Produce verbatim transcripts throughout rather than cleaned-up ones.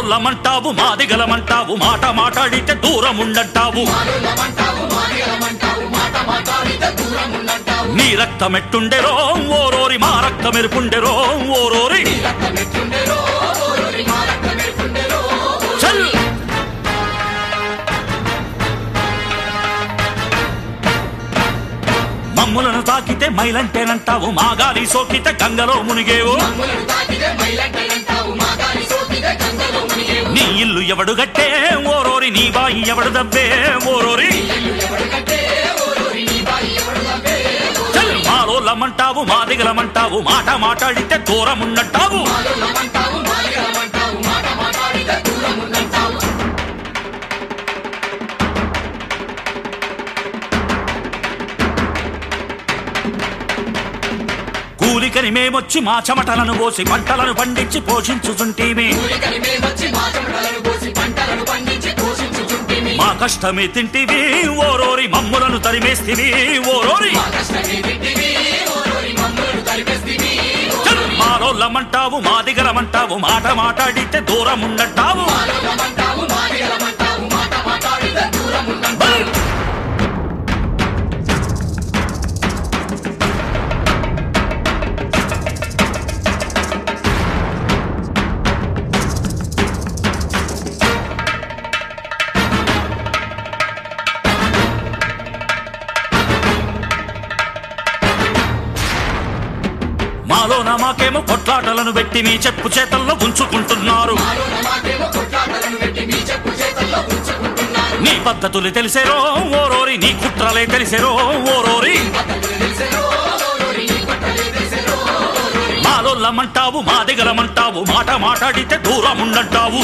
మాలోళ్ళమంటావు మాదిగలమంటావు మాట మాట్లాడితే దూరం ఉండంటావు నీ రక్తం ఎట్టుండెరో ఓరోరి మా రక్తం ఎరుపుండెరో ఓరోరి చల్ మమ్ములను తాకితే మైలంటేనంటావు మాగాలి సోకితే గంగలో మునిగేవు నీ ఇల్లు ఎవడు గట్టే ఓరోరి నీ బాయి ఎవడు దబ్బే ఓరోరి మాలోళ్ళమంటావు మాదిగలమంటావు మాట మాట్లాడితే దూరం ఉన్నట్టావు కూలికని మేమొచ్చి మా చెమటలను పోసి పంటలను పండించి పోషించుచుంటీమి మా కష్టమే తింటివి ఓరోరి మమ్ములను తరిమేస్తివి ఓరోరి మాలోళ్ళమంటావు మాదిగలమంటావు మాట మాట్లాడితే దూరం ఉన్నట్టావు మాలోన మాకేమో కొట్లాటలను పెట్టి మీ చెప్పు చేతల్లో ఉంచుకుంటున్నారు నీ పద్ధతులు తెలిసేరో ఓరోరి నీ కుట్రలే తెలిసేరో ఓరోరి మాలోళ్ళమంటావు మాదిగలమంటావు మాట మాట్లాడితే దూరం ఉండంటావు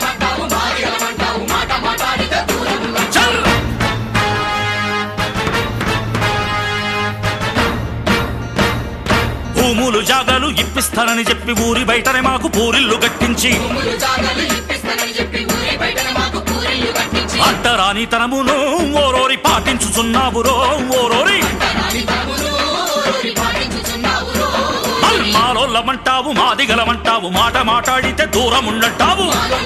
భూములు జాగాలు ఇప్పిస్తానని చెప్పి ఊరి బయటనే మాకు పూరిల్లు కట్టించి అడ్డరాని తనమును ఓరోరి పాటించుచున్నావురో ఓరోరి మాలోళ్ళమంటావు మాదిగలమంటావు మాట మాట్లాడితే దూరం ఉన్నట్టావు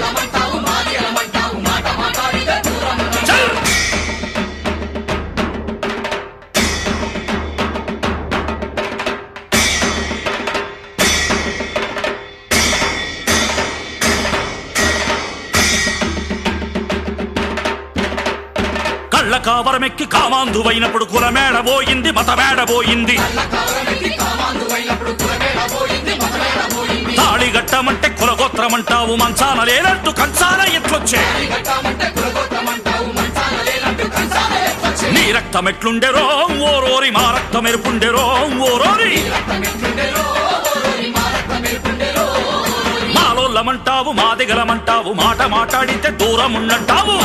కళ్ళ కావరమెక్కి కామాంధువైనప్పుడు కులమేడబోయింది మతమేడబోయింది తాళి గట్టమంటే కులగోత్రమంటావు మంచాన లేనట్టు కంచాన ఎట్లొచ్చే నీ రక్తం ఎట్లుండెరో ఓరోరి మా రక్తం ఎరుపుండెరో ఓరోరి మాలోళ్ళమంటావు మాదిగలమంటావు మాట మాట్లాడితే దూరం ఉన్నట్టావు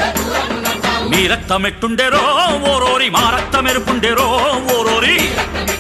మీ రక్తం ఎట్టుండెరో ఓరోరి మా రక్తం ఎరుపుండెరో ఓరోరి